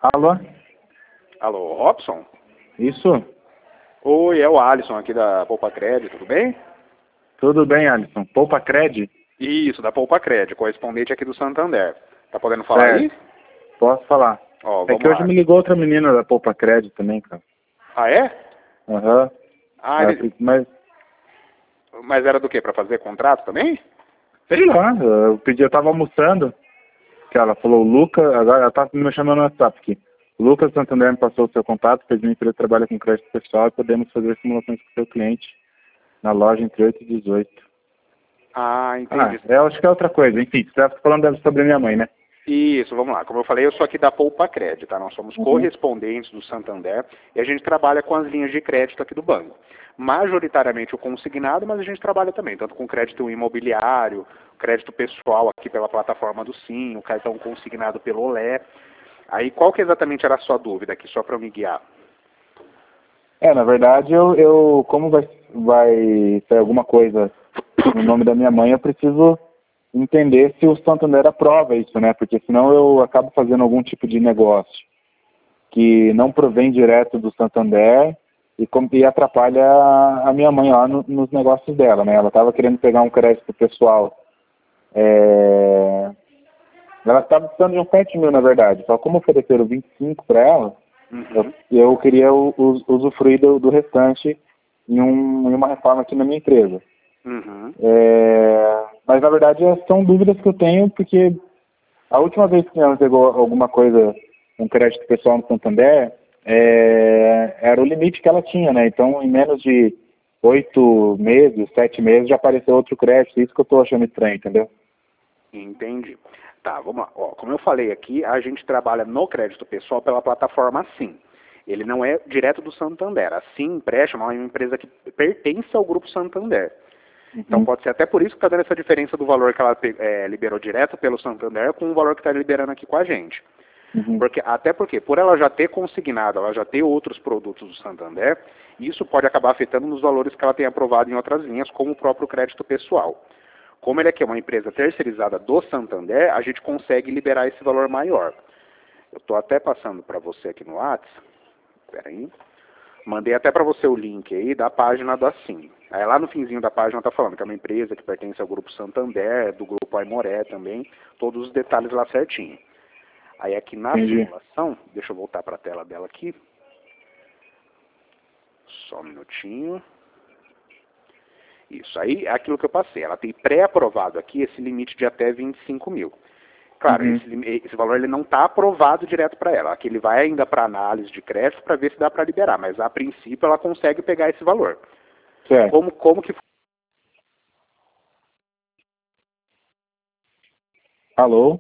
Alô? Alô, Robson? Isso? Oi, é o Alisson aqui da Poupa Cred, tudo bem? Tudo bem, Alisson. Poupa Cred? Isso, da Poupa Cred, correspondente aqui do Santander. Tá podendo falar Certo. aí? Posso falar. Ó, É vamos que hoje lá. me ligou outra menina da Poupa Cred também, cara. Ah, é? Aham. Ah, mas era do quê? Pra fazer contrato também? Sei lá, eu tava almoçando, que ela falou, o Lucas, agora ela tá me chamando no WhatsApp aqui. O Lucas Santander me passou o seu contato, fez minha empresa trabalha com crédito pessoal e podemos fazer simulações com o seu cliente na loja entre 8 e 18. Ah, entendi. Acho que é outra coisa. Enfim, você tá falando sobre a minha mãe, né? Isso, vamos lá. Como eu falei, eu sou aqui da Poupa Cred, tá? Nós somos correspondentes do Santander e a gente trabalha com as linhas de crédito aqui do banco. Majoritariamente o consignado, mas a gente trabalha também, tanto com crédito imobiliário, crédito pessoal aqui pela plataforma do Sim, o cartão consignado pelo Olé. Aí qual que exatamente era a sua dúvida aqui, só para eu me guiar? Na verdade, como vai sair alguma coisa no nome da minha mãe, eu preciso entender se o Santander aprova isso, né? Porque senão eu acabo fazendo algum tipo de negócio que não provém direto do Santander e atrapalha a minha mãe lá nos negócios dela, né? Ela estava querendo pegar um crédito pessoal. Ela estava precisando de uns 7 mil, na verdade. Só como ofereceram 25 para ela, eu queria usufruir do restante em uma reforma aqui na minha empresa. Mas, na verdade, são dúvidas que eu tenho, porque a última vez que ela pegou alguma coisa, um crédito pessoal no Santander, era o limite que ela tinha, né? Então, em menos de 8 meses, 7 meses, já apareceu outro crédito. Isso que eu estou achando estranho, entendeu? Entendi. Tá, vamos lá. Ó, como eu falei aqui, a gente trabalha no crédito pessoal pela plataforma Sim. Ele não é direto do Santander. A Sim Empréstimo é uma empresa que pertence ao grupo Santander. Então pode ser até por isso que está dando essa diferença do valor que ela liberou direto pelo Santander com o valor que está liberando aqui com a gente. Até porque, por ela já ter consignado, ela já ter outros produtos do Santander, isso pode acabar afetando nos valores que ela tem aprovado em outras linhas, como o próprio crédito pessoal. Como ele aqui é uma empresa terceirizada do Santander, a gente consegue liberar esse valor maior. Eu estou até passando para você aqui no WhatsApp. Espera aí. Mandei até para você o link aí da página da Sim. Aí lá no finzinho da página está falando que é uma empresa que pertence ao grupo Santander, do grupo Aimoré também, todos os detalhes lá certinho. Aí aqui na simulação, deixa eu voltar para a tela dela aqui. Só um minutinho. Isso, aí é aquilo que eu passei. Ela tem pré-aprovado aqui esse limite de até 25 mil. Claro, esse valor ele não está aprovado direto para ela. Aqui ele vai ainda para análise de crédito para ver se dá para liberar, mas a princípio ela consegue pegar esse valor. Certo. Como que... Alô?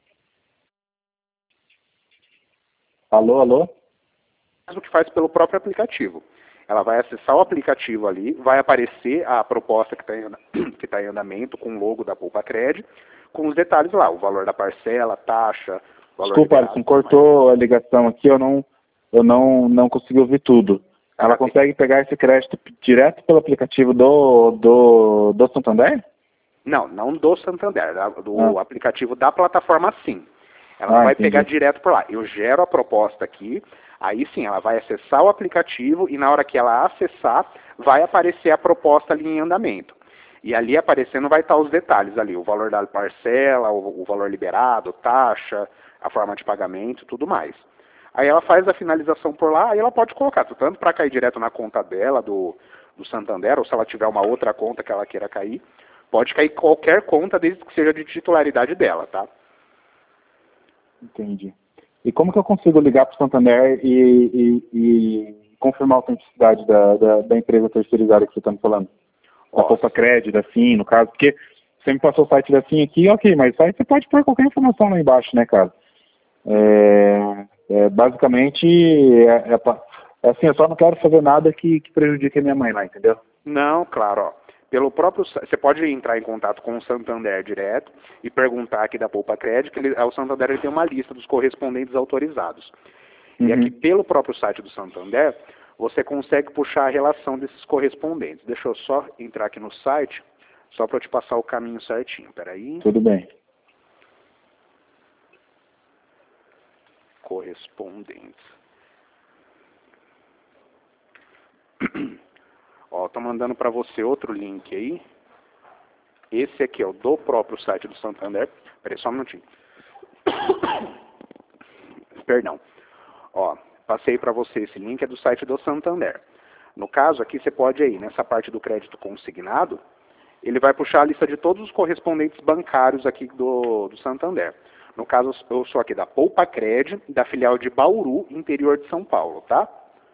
Alô? O que faz pelo próprio aplicativo. Ela vai acessar o aplicativo ali, vai aparecer a proposta que está em andamento com o logo da Poupa Cred, com os detalhes lá, o valor da parcela, taxa, valor Desculpa, Alisson, cortou a ligação aqui, eu não consegui ouvir tudo. Ela consegue pegar esse crédito direto pelo aplicativo do Santander? Não do Santander, do aplicativo da plataforma Sim. Ela não vai pegar direto por lá. Eu gero a proposta aqui, aí sim, ela vai acessar o aplicativo e na hora que ela acessar, vai aparecer a proposta ali em andamento. E ali aparecendo vai estar os detalhes ali, o valor da parcela, o valor liberado, taxa, a forma de pagamento, tudo mais. Aí ela faz a finalização por lá, aí ela pode colocar, tanto para cair direto na conta dela, do Santander, ou se ela tiver uma outra conta que ela queira cair, pode cair qualquer conta, desde que seja de titularidade dela, tá? Entendi. E como que eu consigo ligar para o Santander e confirmar a autenticidade da empresa terceirizada que você está me falando? Da Poupa Cred, da Sim, no caso, porque você me passou o site da Sim aqui, ok, mas aí você pode pôr qualquer informação lá embaixo, né, cara? Basicamente, assim, eu só não quero fazer nada que prejudique a minha mãe lá, entendeu? Não, claro, ó. Pelo próprio, você pode entrar em contato com o Santander direto e perguntar aqui da Poupa Cred, que o Santander ele tem uma lista dos correspondentes autorizados. E aqui pelo próprio site do Santander, você consegue puxar a relação desses correspondentes. Deixa eu só entrar aqui no site, só para eu te passar o caminho certinho. Peraí. Tudo bem. correspondentes. Ó, tô mandando para você outro link aí. Esse aqui é o do próprio site do Santander. Peraí, só um minutinho. Perdão. Ó, passei para você esse link, é do site do Santander. No caso aqui, você pode ir nessa parte do crédito consignado, ele vai puxar a lista de todos os correspondentes bancários aqui do Santander. No caso, eu sou aqui da Poupa Cred, da filial de Bauru, interior de São Paulo, tá?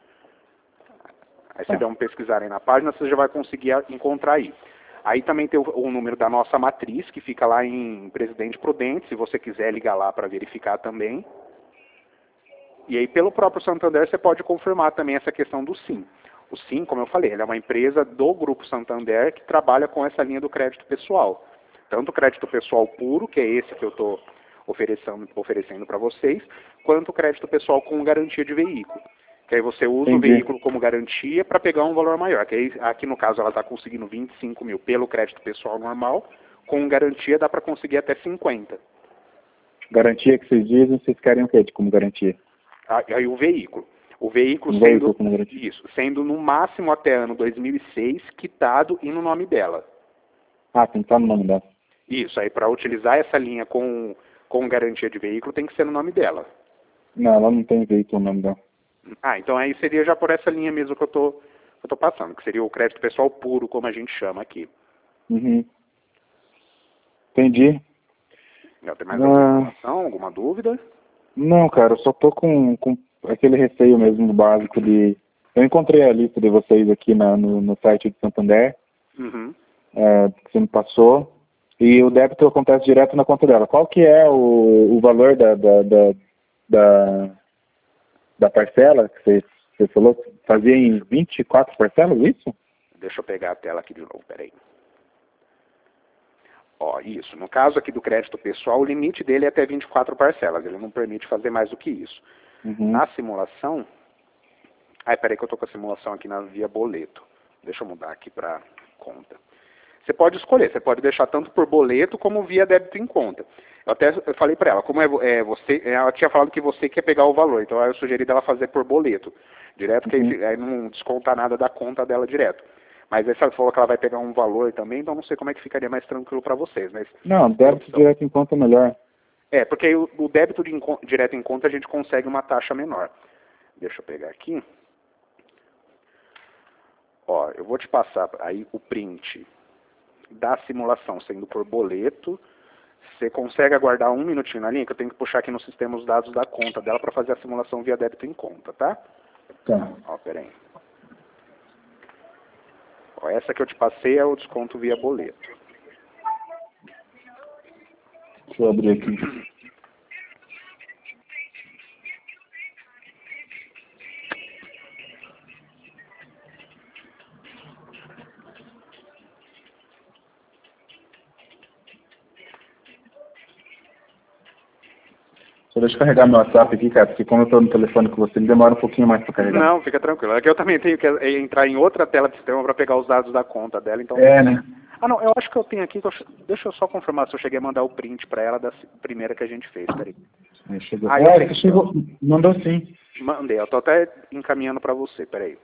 Aí você dá um pesquisar aí na página, você já vai conseguir encontrar aí. Aí também tem o número da nossa matriz, que fica lá em Presidente Prudente, se você quiser ligar lá para verificar também. E aí pelo próprio Santander você pode confirmar também essa questão do SIM. O SIM, como eu falei, ele é uma empresa do Grupo Santander que trabalha com essa linha do crédito pessoal. Tanto o crédito pessoal puro, que é esse que eu estou oferecendo para vocês, quanto o crédito pessoal com garantia de veículo. Que aí você usa o veículo como garantia para pegar um valor maior. Que aí, aqui no caso ela está conseguindo 25 mil pelo crédito pessoal normal, com garantia dá para conseguir até 50. Garantia que vocês dizem, vocês querem o quê como garantia? Aí o veículo. O veículo sendo no máximo até ano 2006, quitado e no nome dela. Ah, tem que estar no nome dela. Isso, aí para utilizar essa linha com garantia de veículo tem que ser no nome dela. Não, ela não tem veículo no nome dela. Ah, então aí seria já por essa linha mesmo que eu tô passando, que seria o crédito pessoal puro, como a gente chama aqui. Uhum. Entendi. Tem mais alguma informação, alguma dúvida? Não, cara, eu só tô com aquele receio mesmo básico de... Eu encontrei a lista de vocês aqui no site do Santander, que você me passou, e o débito acontece direto na conta dela. Qual que é o valor da parcela que você falou? Fazia em 24 parcelas, isso? Deixa eu pegar a tela aqui de novo, peraí. Ó, isso. No caso aqui do crédito pessoal, o limite dele é até 24 parcelas. Ele não permite fazer mais do que isso. Na simulação... peraí que eu tô com a simulação aqui via boleto. Deixa eu mudar aqui para conta. Você pode escolher, você pode deixar tanto por boleto como via débito em conta. Eu falei para ela, como você, ela tinha falado que você quer pegar o valor, então eu sugeri dela fazer por boleto, direto, que aí não desconta nada da conta dela direto. Mas aí ela falou que ela vai pegar um valor também, então não sei como é que ficaria mais tranquilo para vocês. Mas não, débito direto em conta é melhor. Porque aí o débito direto em conta a gente consegue uma taxa menor. Deixa eu pegar aqui. Ó, eu vou te passar aí o print da simulação sendo por boleto. Você consegue aguardar um minutinho na linha, que eu tenho que puxar aqui no sistema os dados da conta dela para fazer a simulação via débito em conta, tá? Tá. Ó, peraí. Ó, essa que eu te passei é o desconto via boleto. Deixa eu abrir aqui. Deixa eu carregar meu WhatsApp aqui, cara, porque como eu estou no telefone com você, ele demora um pouquinho mais para carregar. Não, fica tranquilo. É que eu também tenho que entrar em outra tela do sistema para pegar os dados da conta dela, então... né? Ah, não, eu acho que eu tenho aqui, deixa eu só confirmar se eu cheguei a mandar o print para ela da primeira que a gente fez, peraí. Chegou. Você chegou, mandou sim. Mandei, eu tô até encaminhando para você, peraí.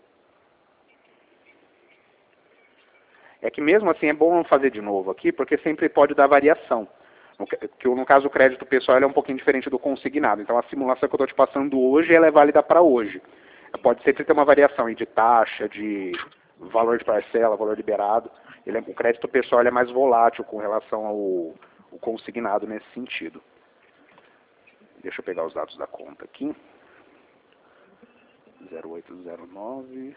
É que mesmo assim é bom fazer de novo aqui, porque sempre pode dar variação. No caso o crédito pessoal ele é um pouquinho diferente do consignado. Então a simulação que eu estou te passando hoje ela é válida para hoje. Pode sempre ter uma variação aí de taxa, de valor de parcela, valor liberado. O crédito pessoal ele é mais volátil com relação ao consignado nesse sentido. Deixa eu pegar os dados da conta aqui. 0809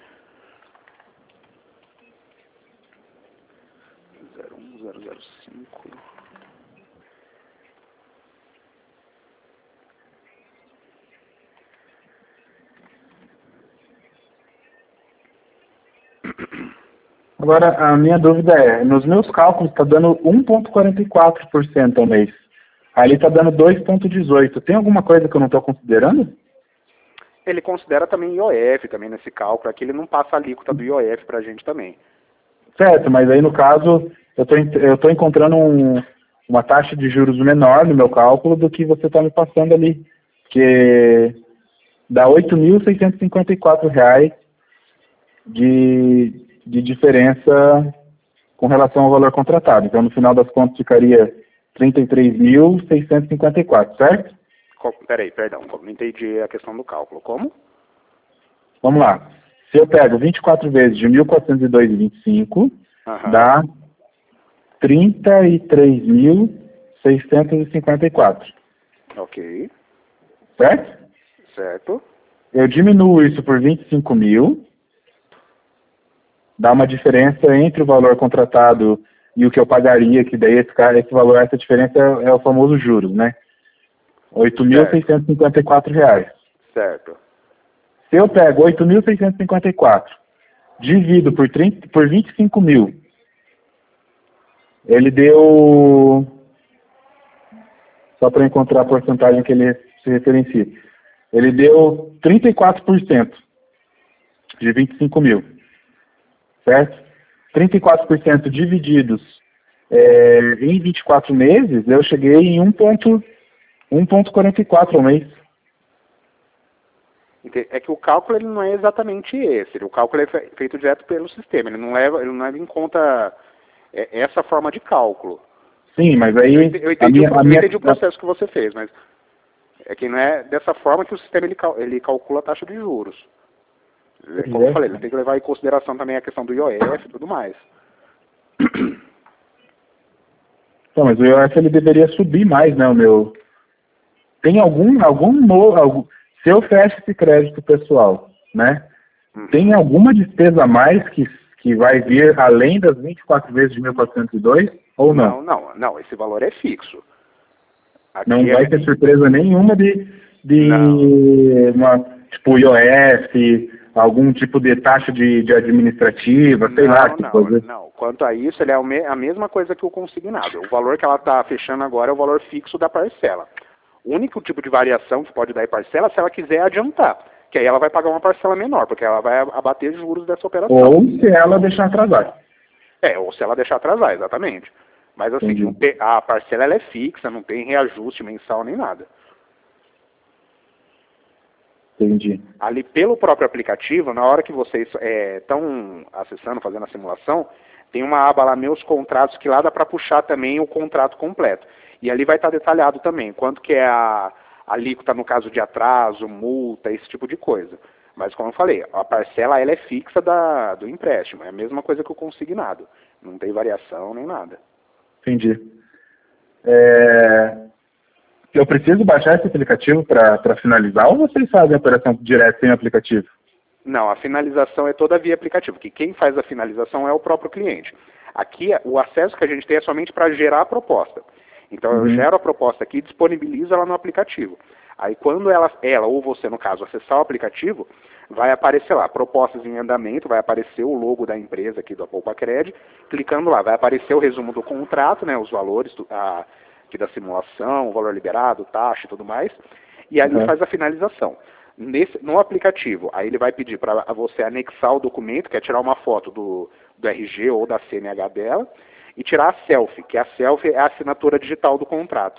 01005. Agora, a minha dúvida é, nos meus cálculos está dando 1,44% ao mês. Aí ele está dando 2,18%. Tem alguma coisa que eu não estou considerando? Ele considera também IOF também nesse cálculo. Aqui ele não passa a alíquota do IOF para a gente também. Certo, mas aí no caso, eu estou encontrando uma taxa de juros menor no meu cálculo do que você está me passando ali. que dá R$ 8.654 de diferença com relação ao valor contratado. Então, no final das contas, ficaria 33.654, certo? Peraí, perdão, não entendi a questão do cálculo. Como? Vamos lá. Se eu pego 24 vezes de 1.402,25, dá 33.654. Ok. Certo? Certo. Eu diminuo isso por 25 mil, dá uma diferença entre o valor contratado e o que eu pagaria, que daí esse valor, essa diferença é o famoso juros, né? R$ 8.654. Certo. Se eu pego 8.654, divido por 25 mil, ele deu, só para encontrar a porcentagem que ele se referencia, ele deu 34% de 25 mil, certo? 34% divididos em 24 meses, eu cheguei em 1,44 ao mês. É que o cálculo ele não é exatamente esse. O cálculo é feito direto pelo sistema. Ele não leva em conta essa forma de cálculo. Sim, mas aí... Eu entendi o processo que você fez, mas é que não é dessa forma que o sistema ele calcula a taxa de juros. Como eu falei, ele tem que levar em consideração também a questão do IOF e tudo mais. Não, mas o IOF ele deveria subir mais, né, o meu... Tem se eu fecho esse crédito pessoal, né, tem alguma despesa a mais que vai vir além das 24 vezes de 1.402 ou não? Não, esse valor é fixo. Aqui não vai ter surpresa nenhuma tipo IOF, algum tipo de taxa de administrativa, sei lá. Não. Quanto a isso, ele é a mesma coisa que o consignado. O valor que ela está fechando agora é o valor fixo da parcela. O único tipo de variação que pode dar em parcela é se ela quiser adiantar, que aí ela vai pagar uma parcela menor, porque ela vai abater juros dessa operação. Ou se ela deixar atrasar. Ou se ela deixar atrasar, exatamente. Mas assim, a parcela ela é fixa, não tem reajuste mensal nem nada. Entendi. Ali pelo próprio aplicativo, na hora que vocês estão acessando, fazendo a simulação, tem uma aba lá, meus contratos, que lá dá para puxar também o contrato completo. E ali vai estar detalhado também quanto que é a alíquota no caso de atraso, multa, esse tipo de coisa. Mas como eu falei, a parcela ela é fixa do empréstimo, é a mesma coisa que o consignado. Não tem variação nem nada. Entendi. Eu preciso baixar esse aplicativo para finalizar ou vocês fazem a operação direto sem aplicativo? Não, a finalização é toda via aplicativo, que quem faz a finalização é o próprio cliente. Aqui, o acesso que a gente tem é somente para gerar a proposta. Então, eu gero a proposta aqui e disponibilizo ela no aplicativo. Aí, quando ela ou você, no caso, acessar o aplicativo, vai aparecer lá, propostas em andamento, vai aparecer o logo da empresa aqui do Poupa Cred. Clicando lá, vai aparecer o resumo do contrato, né, os valores aqui da simulação, o valor liberado, taxa e tudo mais. E ali faz a finalização. No aplicativo, aí ele vai pedir para você anexar o documento, que é tirar uma foto do RG ou da CNH dela, e tirar a selfie, que a selfie é a assinatura digital do contrato.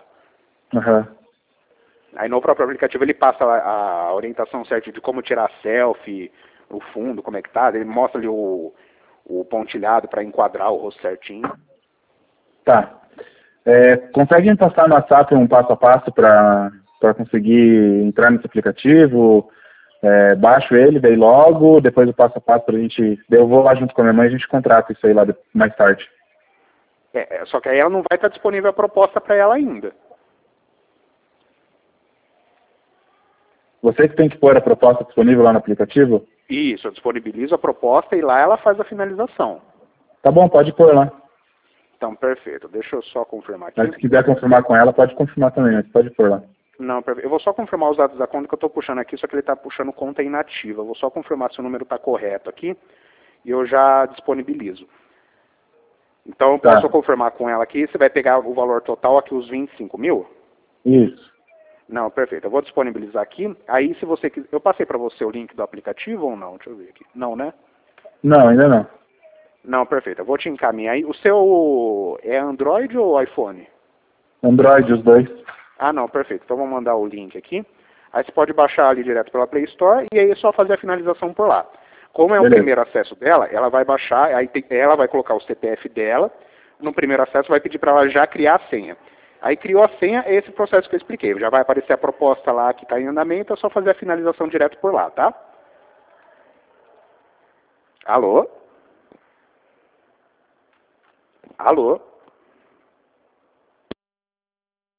Aí no próprio aplicativo ele passa a orientação certa de como tirar a selfie, o fundo, como é que tá, ele mostra ali o pontilhado para enquadrar o rosto certinho. Tá. Consegue me passar no WhatsApp um passo a passo para conseguir entrar nesse aplicativo? Baixo ele, daí logo, depois o passo a passo pra gente... Eu vou lá junto com a minha mãe e a gente contrata isso aí lá mais tarde. Só que aí ela não vai estar disponível a proposta para ela ainda. Você que tem que pôr a proposta disponível lá no aplicativo? Isso, eu disponibilizo a proposta e lá ela faz a finalização. Tá bom, pode pôr lá. Então, perfeito. Deixa eu só confirmar aqui. Mas se quiser confirmar com ela, pode confirmar também, mas pode pôr lá. Não, eu vou só confirmar os dados da conta que eu estou puxando aqui, só que ele está puxando conta inativa. Eu vou só confirmar se o número está correto aqui e eu já disponibilizo. Então, eu posso confirmar com ela aqui. Você vai pegar o valor total aqui, os 25 mil? Isso. Não, perfeito. Eu vou disponibilizar aqui. Aí, se você quiser... Eu passei para você o link do aplicativo ou não? Deixa eu ver aqui. Não, né? Não, ainda não. Não, perfeito. Eu vou te encaminhar aí. O seu é Android ou iPhone? Android, os dois. Ah, não, perfeito. Então, vou mandar o link aqui. Aí você pode baixar ali direto pela Play Store e aí é só fazer a finalização por lá. Como é o primeiro acesso dela, ela vai baixar, aí ela vai colocar o CPF dela, no primeiro acesso vai pedir para ela já criar a senha. Aí criou a senha, é esse processo que eu expliquei. Já vai aparecer a proposta lá que está em andamento, é só fazer a finalização direto por lá, tá? Alô? Alô?